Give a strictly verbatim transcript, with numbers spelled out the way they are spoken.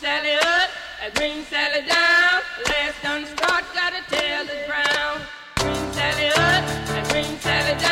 Sally up, a green Sally down. Last done start, gotta tell the ground. Green Sally up, a green Sally down.